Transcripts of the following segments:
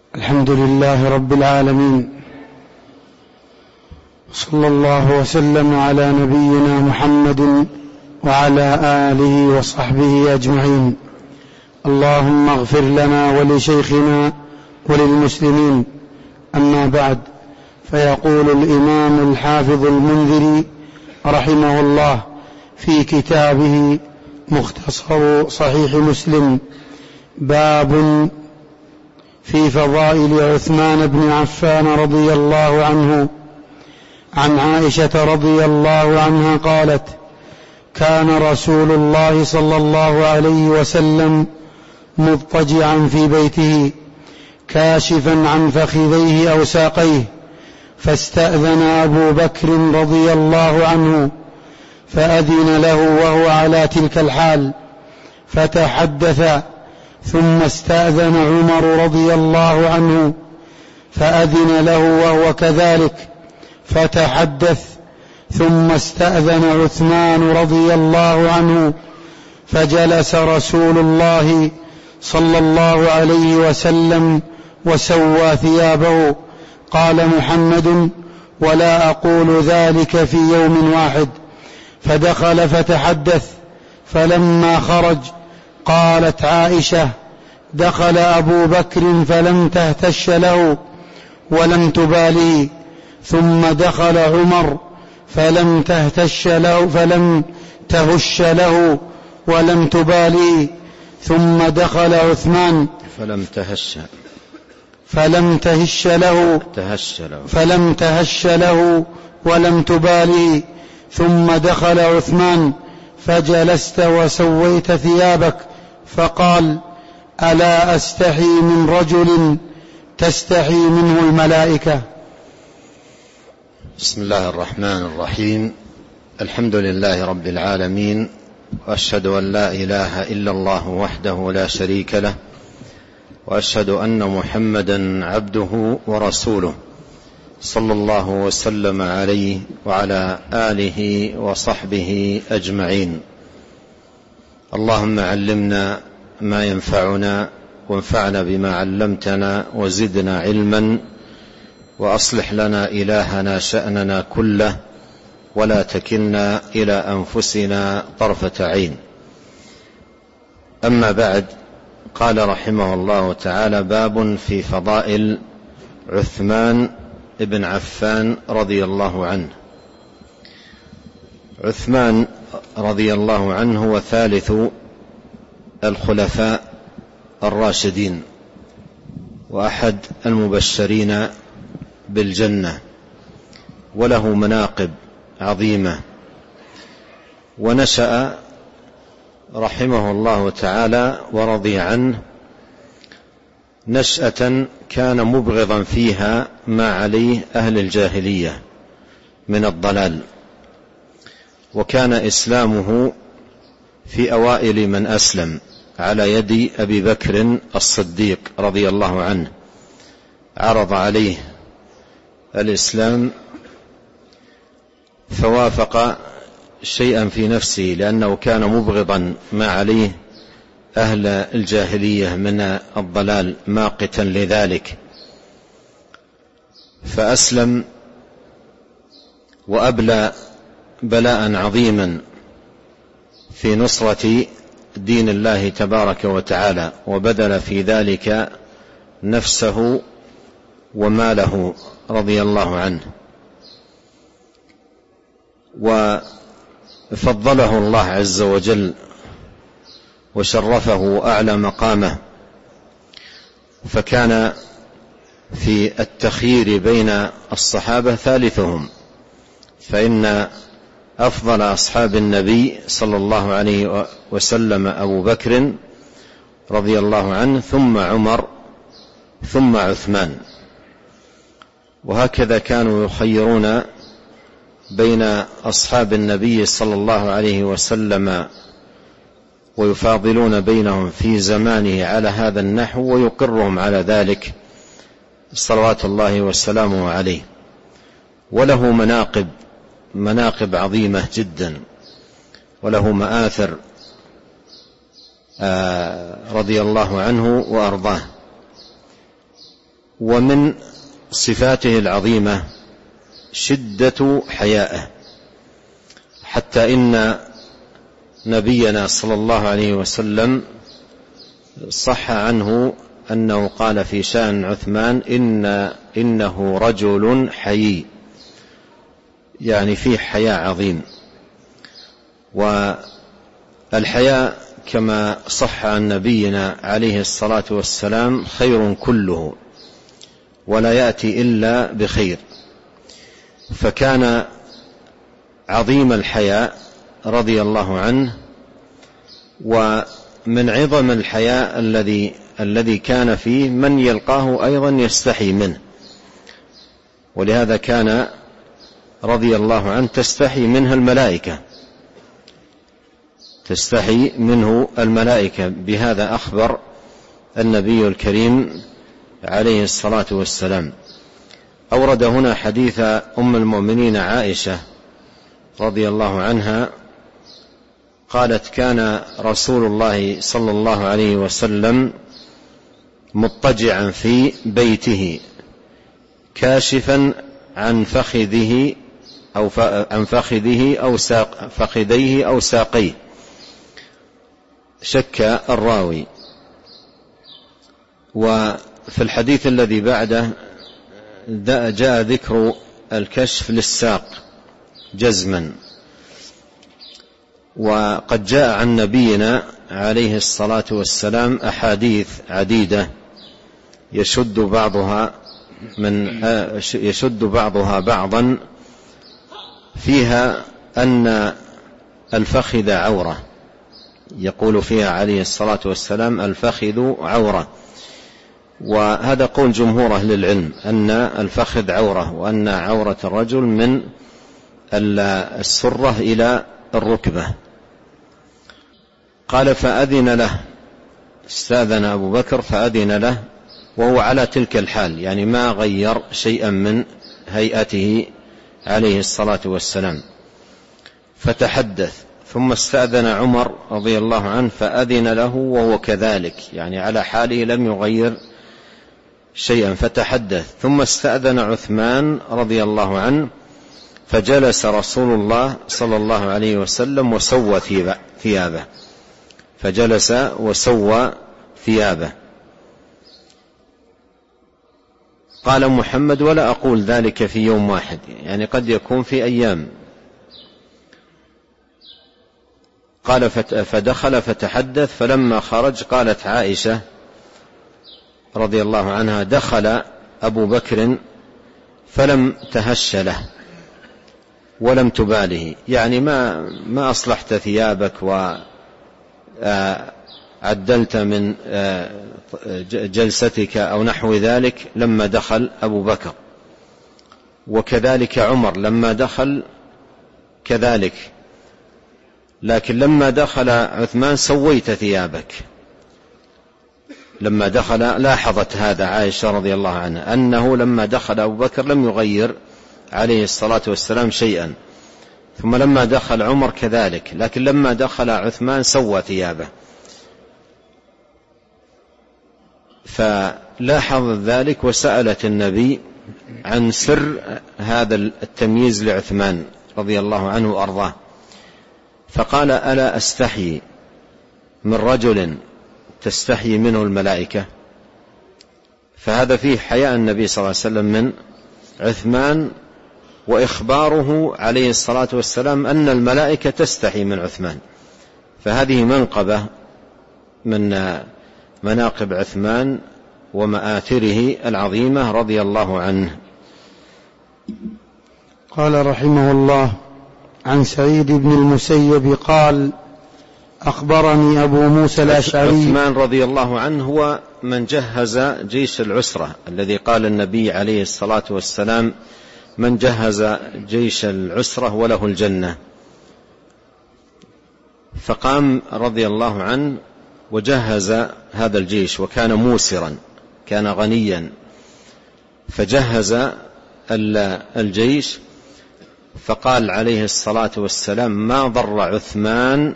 الحمد لله رب العالمين، صلى الله وسلم على نبينا محمد وعلى آله وصحبه أجمعين. اللهم اغفر لنا ولشيخنا وللمسلمين. أما بعد، فيقول الإمام الحافظ المنذري رحمه الله في كتابه مختصر صحيح مسلم: باب في فضائل عثمان بن عفان رضي الله عنه. عن عائشة رضي الله عنها قالت: كان رسول الله صلى الله عليه وسلم مضطجعا في بيته كاشفا عن فخذيه أو ساقيه، فاستأذن أبو بكر رضي الله عنه فأذن له وهو على تلك الحال فتحدث، ثم استأذن عمر رضي الله عنه فأذن له وهو كذلك فتحدث، ثم استأذن عثمان رضي الله عنه فجلس رسول الله صلى الله عليه وسلم وسوى ثيابه. قال محمد: ولا أقول ذلك في يوم واحد. فدخل فتحدث، فلما خرج قالت عائشة: دخل أبو بكر فلم تهتش له ولم تبالي، ثم دخل عمر فلم تهش له ولم تبالي، ثم دخل عثمان فلم تهش له ولم تبالي، ثم دخل عثمان فجلست وسويت ثيابك، فقال: ألا أستحي من رجل تستحي منه الملائكة. بسم الله الرحمن الرحيم. الحمد لله رب العالمين، وأشهد أن لا إله إلا الله وحده لا شريك له، وأشهد أن محمدا عبده ورسوله، صلى الله وسلم عليه وعلى آله وصحبه أجمعين. اللهم علمنا ما ينفعنا، وانفعنا بما علمتنا، وزدنا علما، وأصلح لنا إلهنا شأننا كله، ولا تكلنا إلى أنفسنا طرفة عين. أما بعد، قال رحمه الله تعالى: باب في فضائل عثمان بن عفان رضي الله عنه. عثمان رضي الله عنه هو ثالث الخلفاء الراشدين، وأحد المبشرين بالجنة، وله مناقب عظيمة. ونشأ رحمه الله تعالى ورضي عنه نشأة كان مبغضا فيها ما عليه أهل الجاهلية من الضلال، وكان إسلامه في أوائل من أسلم على يد أبي بكر الصديق رضي الله عنه. عرض عليه الإسلام فوافق شيئا في نفسه، لأنه كان مبغضا ما عليه أهل الجاهلية من الضلال، ماقتا لذلك، فأسلم وأبلى بلاء عظيما في نصرة دين الله تبارك وتعالى، وبذل في ذلك نفسه وماله رضي الله عنه، وفضله الله عز وجل وشرفه وأعلى مقامه. فكان في التخيير بين الصحابة ثالثهم، فإن أفضل أصحاب النبي صلى الله عليه وسلم أبو بكر رضي الله عنه، ثم عمر، ثم عثمان. وهكذا كانوا يخيرون بين أصحاب النبي صلى الله عليه وسلم، ويفاضلون بينهم في زمانه على هذا النحو، ويقرهم على ذلك صلوات الله وسلامه عليه. وله مناقب عظيمة جدا، وله مآثر رضي الله عنه وأرضاه. ومن صفاته العظيمة شدة حيائه، حتى إن نبينا صلى الله عليه وسلم صح عنه أنه قال في شأن عثمان: إنه رجل حيي، يعني فيه حياء عظيم. والحياء كما صح عن نبينا عليه الصلاة والسلام خير كله، ولا يأتي إلا بخير. فكان عظيم الحياء رضي الله عنه، ومن عظم الحياء الذي كان فيه من يلقاه أيضا يستحي منه، ولهذا كان رضي الله عنه تستحي منه الملائكة، تستحي منه الملائكة. بهذا أخبر النبي الكريم عليه الصلاة والسلام. أورد هنا حديث أم المؤمنين عائشة رضي الله عنها قالت: كان رسول الله صلى الله عليه وسلم مضطجعا في بيته كاشفا عن فخذيه أو ساقيه، شك الراوي. وفي الحديث الذي بعده جاء ذكر الكشف للساق جزما. وقد جاء عن نبينا عليه الصلاة والسلام أحاديث عديدة يشد بعضها بعضا، فيها أن الفخذ عورة، يقول فيها عليه الصلاة والسلام: الفخذ عورة. وهذا قول جمهور أهل العلم أن الفخذ عورة، وأن عورة الرجل من السرة إلى الركبة. قال: فأذن له، استأذن أبو بكر فأذن له وهو على تلك الحال، يعني ما غير شيئا من هيئته عليه الصلاة والسلام. فتحدث، ثم استأذن عمر رضي الله عنه فأذن له وهو كذلك، يعني على حاله لم يغير شيئا. فتحدث، ثم استأذن عثمان رضي الله عنه فجلس رسول الله صلى الله عليه وسلم وسوى ثيابه، فجلس وسوى ثيابه. قال محمد: ولا أقول ذلك في يوم واحد، يعني قد يكون في أيام. قال: فدخل فتحدث، فلما خرج قالت عائشة رضي الله عنها: دخل أبو بكر فلم تهش له ولم تباله، يعني ما أصلحت ثيابك وعدلت من جلستك أو نحو ذلك لما دخل أبو بكر. وكذلك عمر لما دخل كذلك، لكن لما دخل عثمان سويت ثيابك. لما دخل لاحظت هذا عائشة رضي الله عنها، أنه لما دخل أبو بكر لم يغير عليه الصلاة والسلام شيئا، ثم لما دخل عمر كذلك، لكن لما دخل عثمان سوى ثيابه. فلاحظ ذلك وسألت النبي عن سر هذا التمييز لعثمان رضي الله عنه وأرضاه، فقال: ألا أستحي من رجل تستحي منه الملائكة؟ فهذا فيه حياء النبي صلى الله عليه وسلم من عثمان، وإخباره عليه الصلاة والسلام أن الملائكة تستحي من عثمان. فهذه منقبة من مناقب عثمان ومآثره العظيمة رضي الله عنه. قال رحمه الله: عن سعيد بن المسيب قال: أخبرني أبو موسى الأشعري. عثمان رضي الله عنه هو من جهز جيش العسرة الذي قال النبي عليه الصلاة والسلام: من جهز جيش العسرة وله الجنة. فقام رضي الله عنه وجهز هذا الجيش، وكان موسرا، كان غنيا، فجهز الجيش. فقال عليه الصلاة والسلام: ما ضر عثمان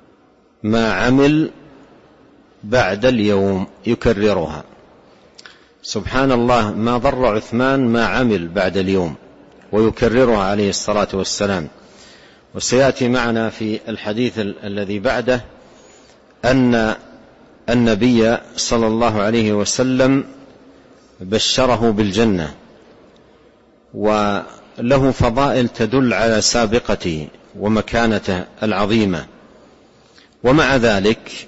ما عمل بعد اليوم، يكررها. سبحان الله ما ضر عثمان ما عمل بعد اليوم، ويكررها عليه الصلاة والسلام. وسيأتي معنا في الحديث الذي بعده أن النبي صلى الله عليه وسلم بشره بالجنة، وله فضائل تدل على سابقته ومكانته العظيمة. ومع ذلك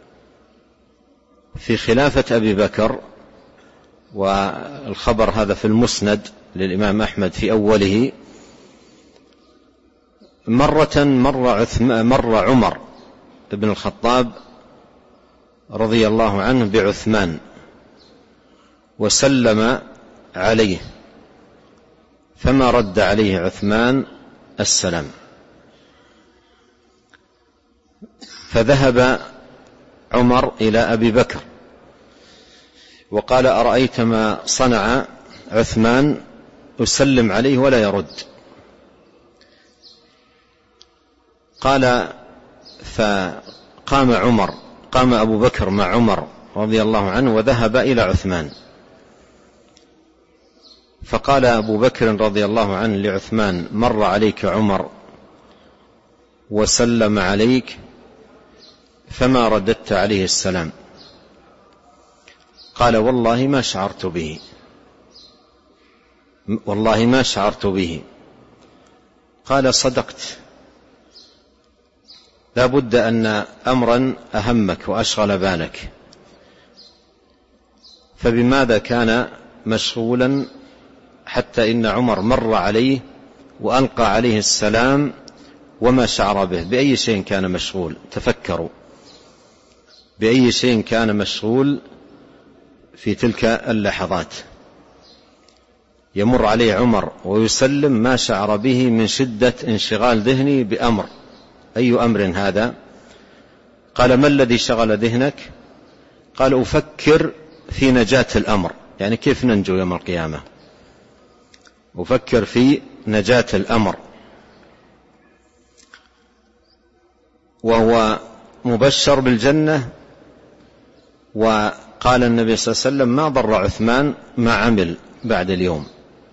في خلافة أبي بكر، والخبر هذا في المسند للإمام أحمد في أوله، مر عمر بن الخطاب رضي الله عنه بعثمان وسلم عليه، فما رد عليه عثمان السلام، فذهب عمر إلى أبي بكر وقال: أرأيت ما صنع عثمان، أسلم عليه ولا يرد. قال: قام أبو بكر مع عمر رضي الله عنه وذهب إلى عثمان، فقال أبو بكر رضي الله عنه لعثمان: مر عليك عمر وسلم عليك فما رددت عليه السلام؟ قال: والله ما شعرت به. قال: صدقت، لا بد أن أمرا أهمك وأشغل بالك، فبماذا كان مشغولا حتى إن عمر مر عليه وألقى عليه السلام وما شعر به؟ بأي شيء كان مشغول؟ تفكروا، بأي شيء كان مشغول في تلك اللحظات؟ يمر عليه عمر ويسلم، ما شعر به من شدة انشغال ذهني بأمر. أي أمر هذا؟ قال: ما الذي شغل ذهنك؟ قال: أفكر في نجاة الأمر، يعني كيف ننجو يوم القيامة، أفكر في نجاة الأمر. وهو مبشر بالجنة، وقال النبي صلى الله عليه وسلم: ما ضر عثمان ما عمل بعد اليوم.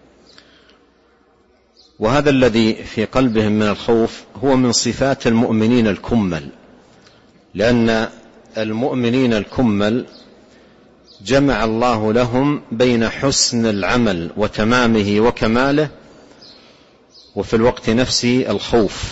وهذا الذي في قلبهم من الخوف هو من صفات المؤمنين الكمل، لأن المؤمنين الكمل جمع الله لهم بين حسن العمل وتمامه وكماله، وفي الوقت نفسه الخوف.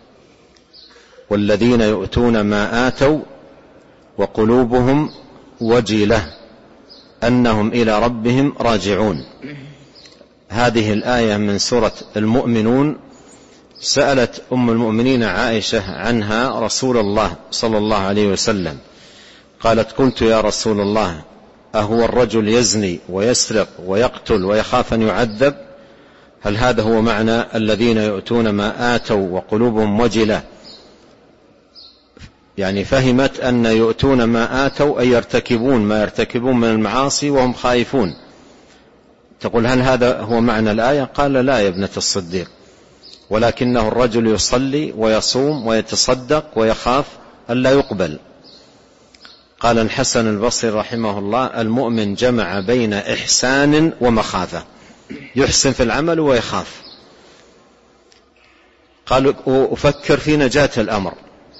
والذين يؤتون ما آتوا وقلوبهم وجلة أنهم إلى ربهم راجعون. هذه الآية من سورة المؤمنون. سألت أم المؤمنين عائشة عنها رسول الله صلى الله عليه وسلم، قالت: قلت يا رسول الله، أهو الرجل يزني ويسرق ويقتل ويخاف أن يعذب؟ هل هذا هو معنى الذين يؤتون ما آتوا وقلوبهم وجلة؟ يعني فهمت أن يؤتون ما آتوا أي يرتكبون ما يرتكبون من المعاصي وهم خائفون. تقول: هل هذا هو معنى الآية؟ قال: لا يا ابنة الصديق، ولكنه الرجل يصلي ويصوم ويتصدق ويخاف ألا يقبل. قال الحسن البصري رحمه الله: المؤمن جمع بين إحسان ومخافة، يحسن في العمل ويخاف. قال: أفكر في نجاة الأمر.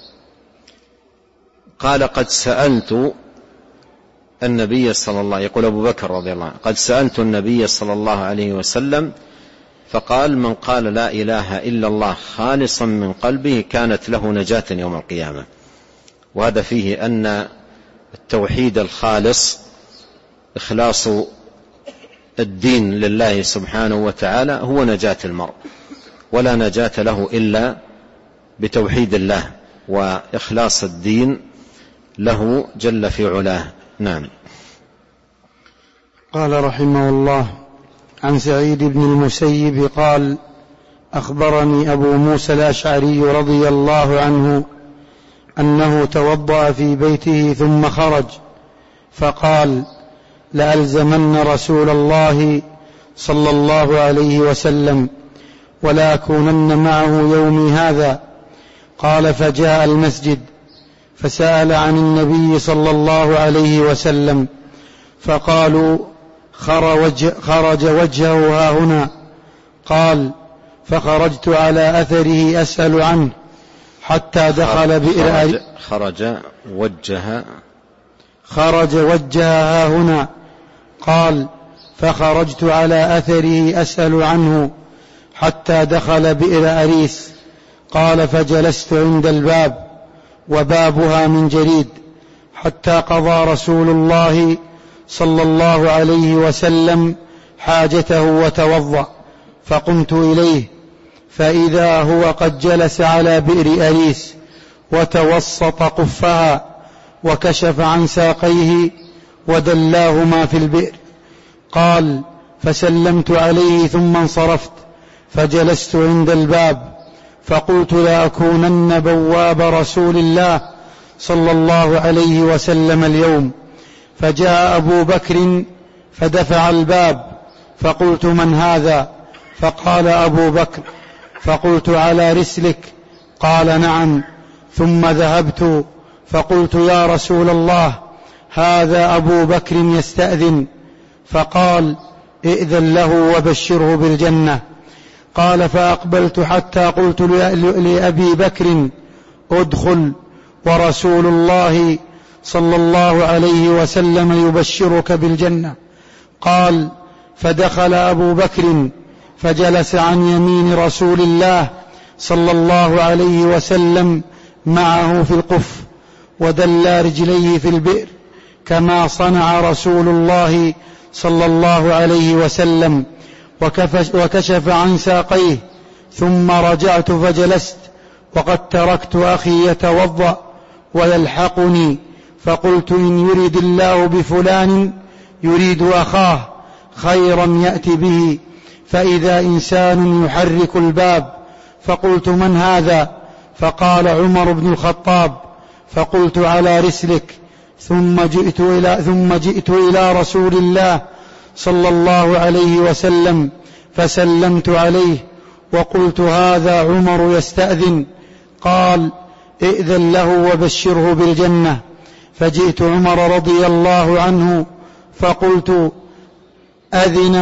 قال: قد سألت النبي صلى الله، يقول أبو بكر رضي الله عنه، قد سألت النبي صلى الله عليه وسلم فقال: من قال لا إله إلا الله خالصا من قلبه كانت له نجاة يوم القيامة. وهذا فيه أن التوحيد الخالص، إخلاص الدين لله سبحانه وتعالى، هو نجاة المرء، ولا نجاة له إلا بتوحيد الله وإخلاص الدين له جل في علاه. نعم. قال رحمه الله: عن سعيد بن المسيب قال: أخبرني أبو موسى الأشعري رضي الله عنه أنه توضأ في بيته ثم خرج فقال: لألزمن رسول الله صلى الله عليه وسلم ولا أكونن معه يومي هذا. قال: فجاء المسجد فسأل عن النبي صلى الله عليه وسلم، فقالوا: خرج وجهه ها هنا. قال: فخرجت على أثره أسأل عنه حتى دخل بئر خرج وجهها هنا. قال: فخرجت على أثره أسأل عنه حتى دخل بئر أريس. قال: فجلست عند الباب وبابها من جريد حتى قضى رسول الله صلى الله عليه وسلم حاجته وتوضأ، فقمت إليه فإذا هو قد جلس على بئر أريس وتوسط قفها وكشف عن ساقيه ودلاهما في البئر. قال: فسلمت عليه ثم انصرفت فجلست عند الباب فقلت: لأكونن بواب رسول الله صلى الله عليه وسلم اليوم. فجاء أبو بكر فدفع الباب فقلت: من هذا؟ فقال: أبو بكر. فقلت: على رسلك؟ قال: نعم. ثم ذهبت فقلت: يا رسول الله، هذا أبو بكر يستأذن. فقال: ائذن له وبشره بالجنة. قال: فأقبلت حتى قلت لأبي بكر: ادخل ورسول الله صلى الله عليه وسلم يبشرك بالجنة. قال: فدخل أبو بكر فجلس عن يمين رسول الله صلى الله عليه وسلم معه في القف ودلى رجليه في البئر كما صنع رسول الله صلى الله عليه وسلم، وكشف عن ساقيه. ثم رجعت فجلست وقد تركت أخي يتوضأ ويلحقني، فقلت: إن يريد الله بفلان يريد أخاه خيرا يأتي به. فإذا إنسان يحرك الباب، فقلت: من هذا؟ فقال: عمر بن الخطاب. فقلت: على رسلك. ثم جئت إلى رسول الله صلى الله عليه وسلم فسلمت عليه وقلت: هذا عمر يستأذن. قال: ائذن له وبشره بالجنة. فجئت عمر رضي الله عنه فقلت: أذن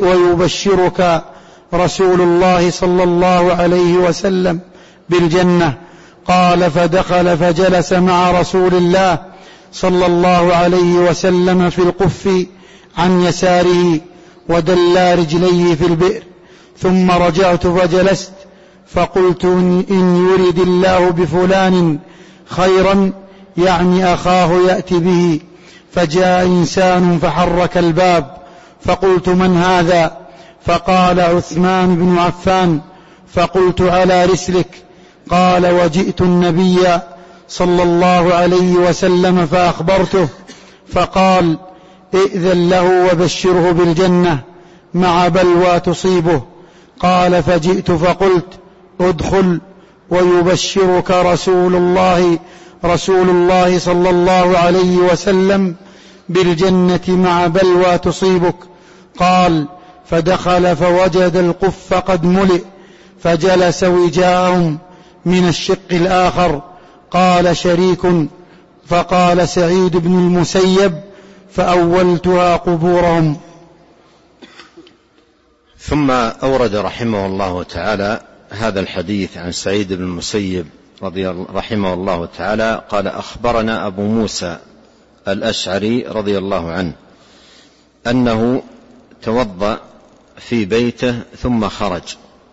ويبشرك رسول الله صلى الله عليه وسلم بالجنة. قال: فدخل فجلس مع رسول الله صلى الله عليه وسلم في القف عن يساره ودلى رجليه في البئر. ثم رجعت فجلست فقلت: إن يريد الله بفلان خيرا يعني أخاه يأتي به. فجاء إنسان فحرك الباب، فقلت: من هذا؟ فقال: عثمان بن عفان. فقلت: على رسلك. قال: وجئت النبي صلى الله عليه وسلم فأخبرته، فقال: ائذن له وبشره بالجنة مع بلوى تصيبه. قال: فجئت فقلت: ادخل ويبشرك رسول الله صلى الله عليه وسلم بالجنة مع بلوى تصيبك. قال: فدخل فوجد القف قد ملئ فجلس وجاءهم من الشق الآخر. قال شريك: فقال سعيد بن المسيب: فأولتها قبورهم. ثم أورد رحمه الله تعالى هذا الحديث عن سعيد بن المسيب رحمه الله تعالى قال: أخبرنا أبو موسى الأشعري رضي الله عنه أنه توضأ في بيته ثم خرج،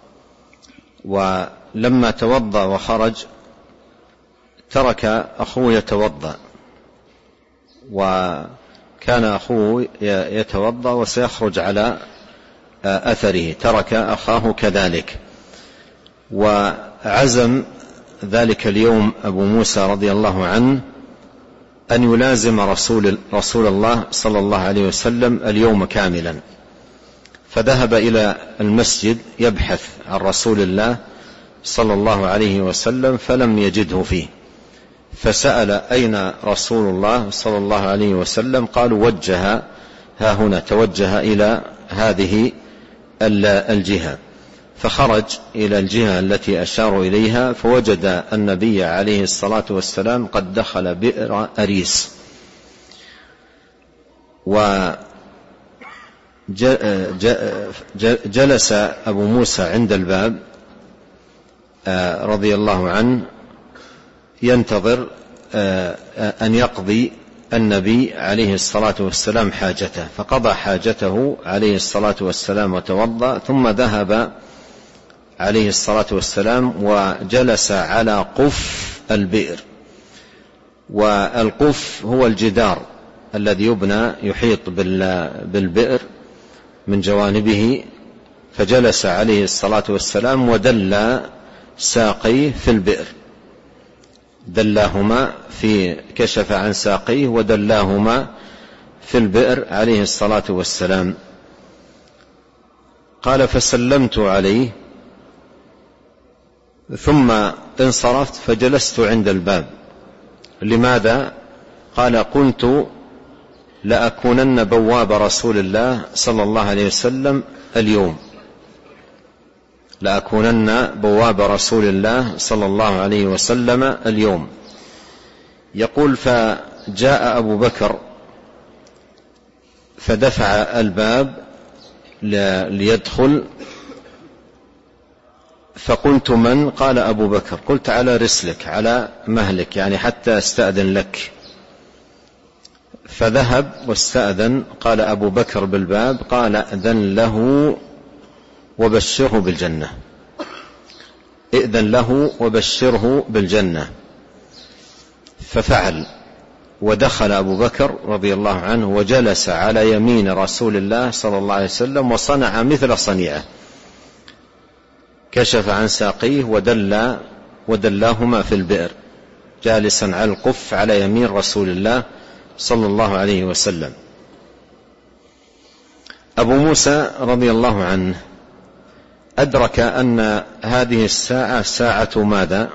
ولما توضأ وخرج ترك أخوه يتوضأ، وكان أخوه يتوضأ وسيخرج على أثره، ترك أخاه كذلك. وعزم ذلك اليوم أبو موسى رضي الله عنه أن يلازم رسول الله صلى الله عليه وسلم اليوم كاملا، فذهب إلى المسجد يبحث عن رسول الله صلى الله عليه وسلم فلم يجده فيه، فسأل: أين رسول الله صلى الله عليه وسلم؟ قالوا: وجه ها هنا، توجه إلى هذه الجهة. فخرج إلى الجهة التي أشاروا إليها فوجد النبي عليه الصلاة والسلام قد دخل بئر أريس. جلس أبو موسى عند الباب رضي الله عنه ينتظر أن يقضي النبي عليه الصلاة والسلام حاجته، فقضى حاجته عليه الصلاة والسلام وتوضأ، ثم ذهب عليه الصلاة والسلام وجلس على قف البئر. والقف هو الجدار الذي يبنى يحيط بالبئر من جوانبه، فجلس عليه الصلاة والسلام ودل ساقيه في البئر، دلاهما كشف عن ساقيه ودلاهما في البئر عليه الصلاة والسلام. قال فسلمت عليه ثم انصرفت فجلست عند الباب. لماذا؟ قال قلت لأكونن بواب رسول الله صلى الله عليه وسلم اليوم، لأكونن بواب رسول الله صلى الله عليه وسلم اليوم. يقول فجاء أبو بكر فدفع الباب ليدخل، فقلت من؟ قال أبو بكر. قلت على رسلك على مهلك، يعني حتى استأذن لك. فذهب واستأذن. قال أبو بكر بالباب قال أذن له وبشره بالجنة، ائذن له وبشره بالجنة. ففعل ودخل أبو بكر رضي الله عنه وجلس على يمين رسول الله صلى الله عليه وسلم وصنع مثل صنيعه، كشف عن ساقيه ودلاهما في البئر، جالسا على القف على يمين رسول الله صلى الله عليه وسلم. أبو موسى رضي الله عنه أدرك أن هذه الساعة ساعة ماذا؟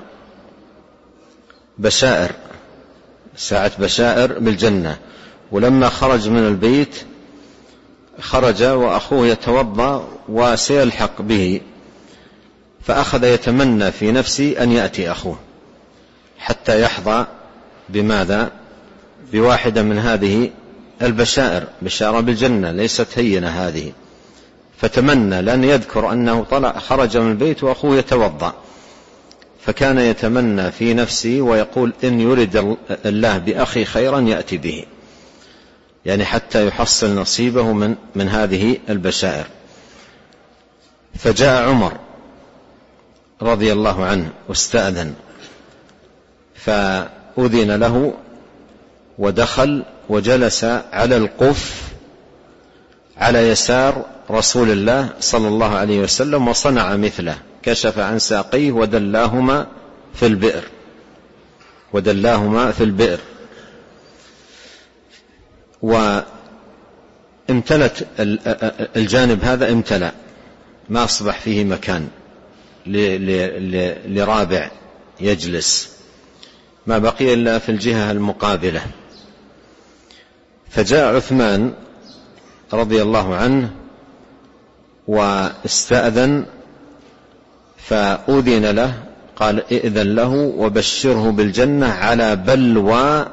بشائر، ساعة بشائر بالجنة. ولما خرج من البيت خرج وأخوه يتوضأ وسيلحق به، فأخذ يتمنى في نفسه أن يأتي أخوه حتى يحظى بماذا؟ بواحدة من هذه البشائر، بشارة بالجنة ليست هينة هذه. فتمنى، لأن يذكر أنه خرج من البيت وأخوه يتوضأ، فكان يتمنى في نفسه ويقول إن يرد الله بأخي خيرا يأتي به، يعني حتى يحصل نصيبه من هذه البشائر. فجاء عمر رضي الله عنه واستأذن، فأذن له ودخل وجلس على القف على يسار رسول الله صلى الله عليه وسلم وصنع مثله، كشف عن ساقيه ودلاهما في البئر. وامتلت الجانب هذا، امتلأ، ما أصبح فيه مكان لرابع يجلس، ما بقي إلا في الجهة المقابلة. فجاء عثمان رضي الله عنه واستأذن، فأذن له، قال ائذن له وبشره بالجنة على بلوى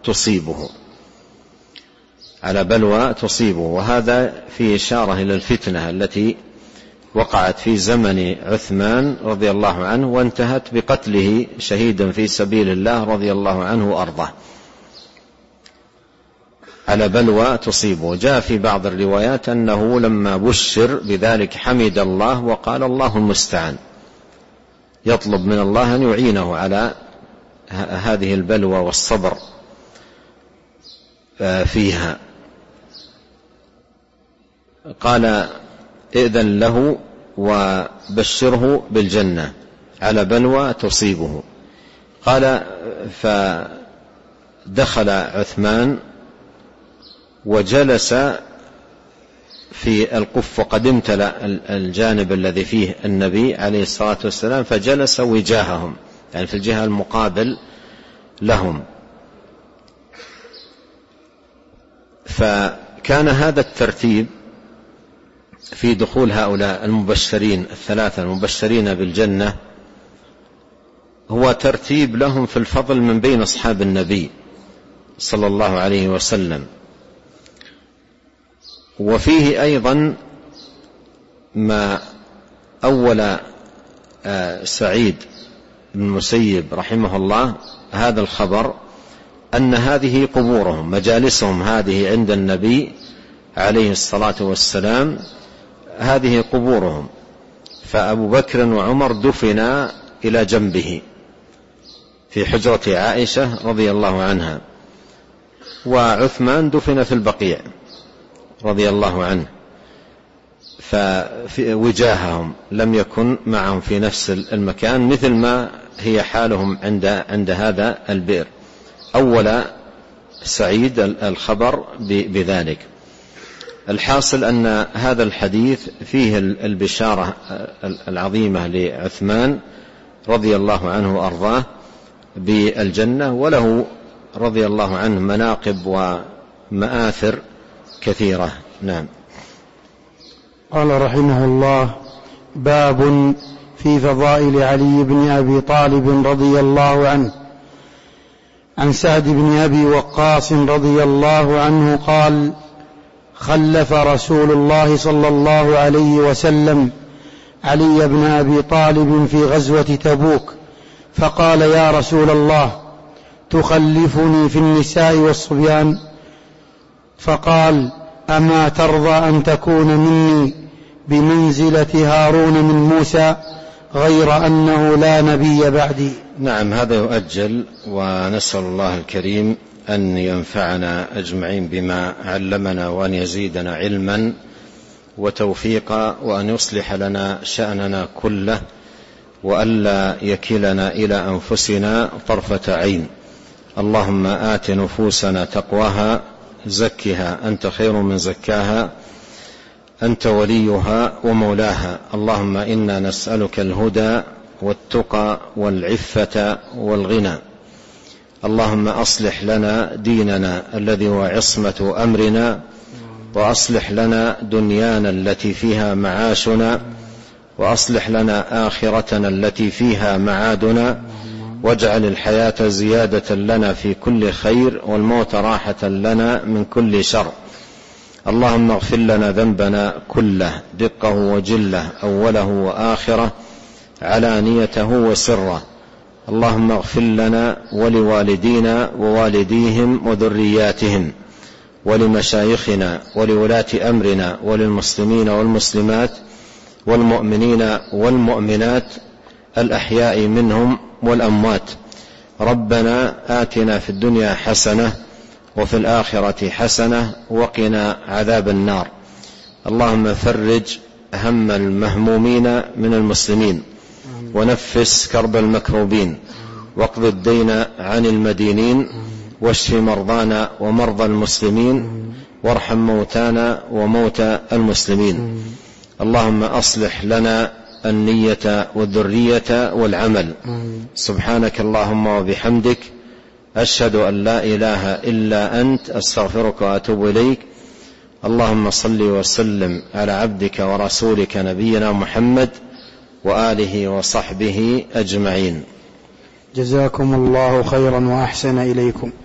تصيبه. وهذا في إشارة إلى الفتنة التي وقعت في زمن عثمان رضي الله عنه وانتهت بقتله شهيدا في سبيل الله رضي الله عنه وأرضاه، على بلوى تصيبه. جاء في بعض الروايات أنه لما بشر بذلك حمد الله وقال الله المستعان، يطلب من الله أن يعينه على هذه البلوى والصبر فيها. قال ائذن له وبشره بالجنة على بلوى تصيبه. قال فدخل عثمان وجلس في القف، وقد امتلأ الجانب الذي فيه النبي عليه الصلاة والسلام، فجلس وجاههم، يعني في الجهة المقابل لهم. فكان هذا الترتيب في دخول هؤلاء المبشرين الثلاثة المبشرين بالجنة هو ترتيب لهم في الفضل من بين أصحاب النبي صلى الله عليه وسلم. وفيه أيضا ما أول سعيد بن المسيب رحمه الله هذا الخبر، أن هذه قبورهم، مجالسهم هذه عند النبي عليه الصلاة والسلام، هذه قبورهم. فأبو بكر وعمر دفنا إلى جنبه في حجرة عائشة رضي الله عنها، وعثمان دفن في البقيع رضي الله عنه، ففي وجاههم لم يكن معهم في نفس المكان، مثل ما هي حالهم عند هذا البئر. أول سعيد الخبر بذلك. الحاصل أن هذا الحديث فيه البشارة العظيمة لعثمان رضي الله عنه وأرضاه بالجنة، وله رضي الله عنه مناقب ومآثر كثيرة. نعم. قال رحمه الله: باب في فضائل علي بن أبي طالب رضي الله عنه. عن سعد بن أبي وقاص رضي الله عنه قال: خلف رسول الله صلى الله عليه وسلم علي بن أبي طالب في غزوة تبوك، فقال: يا رسول الله، تخلفني في النساء والصبيان؟ فقال: أما ترضى أن تكون مني بمنزلة هارون من موسى، غير أنه لا نبي بعدي. نعم، هذا يؤجل، ونسأل الله الكريم أن ينفعنا أجمعين بما علمنا، وأن يزيدنا علما وتوفيقا، وأن يصلح لنا شأننا كله، وألا يكلنا إلى أنفسنا طرفة عين. اللهم آت نفوسنا تقواها، زكها أنت خير من زكاها، أنت وليها ومولاها. اللهم إنا نسألك الهدى والتقى والعفة والغنى. اللهم أصلح لنا ديننا الذي هو عصمة أمرنا، وأصلح لنا دنيانا التي فيها معاشنا، وأصلح لنا آخرتنا التي فيها معادنا، واجعل الحياة زيادة لنا في كل خير، والموت راحة لنا من كل شر. اللهم اغفر لنا ذنبنا كله، دقه وجله، أوله وآخره، علانيته وسره. اللهم اغفر لنا ولوالدينا ووالديهم وذرياتهم، ولمشايخنا ولولاة أمرنا، وللمسلمين والمسلمات، والمؤمنين والمؤمنات الأحياء منهم والأموات. ربنا آتنا في الدنيا حسنة وفي الآخرة حسنة وقنا عذاب النار. اللهم فرج هم المهمومين من المسلمين، ونفس كرب المكروبين، واقض الدين عن المدينين، واشف مرضانا ومرضى المسلمين، وارحم موتانا وموتى المسلمين. اللهم أصلح لنا النية والذرية والعمل. سبحانك اللهم وبحمدك، أشهد أن لا إله إلا أنت، أستغفرك وأتوب إليك. اللهم صل وسلم على عبدك ورسولك نبينا محمد وآله وصحبه أجمعين. جزاكم الله خيرا وأحسن إليكم.